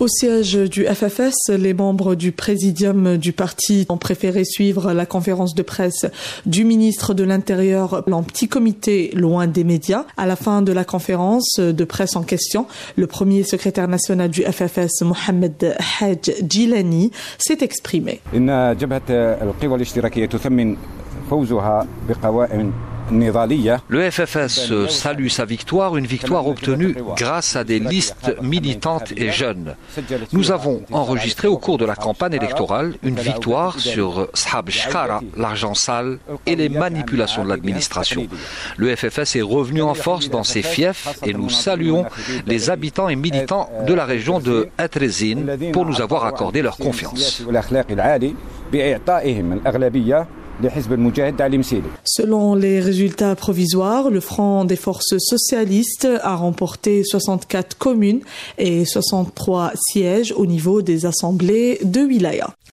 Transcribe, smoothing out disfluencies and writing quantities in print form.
Au siège du FFS, les membres du présidium du parti ont préféré suivre la conférence de presse du ministre de l'Intérieur en petit comité loin des médias. À la fin de la conférence de presse en question, le premier secrétaire national du FFS, Mohamed Hadj Djilani, s'est exprimé. Le FFS salue sa victoire, une victoire obtenue grâce à des listes militantes et jeunes. Nous avons enregistré au cours de la campagne électorale une victoire sur Shab Shkara, l'argent sale et les manipulations de l'administration. Le FFS est revenu en force dans ses fiefs et nous saluons les habitants et militants de la région de Atrezin pour nous avoir accordé leur confiance. Selon les résultats provisoires, le Front des forces socialistes a remporté 64 communes et 63 sièges au niveau des assemblées de wilaya.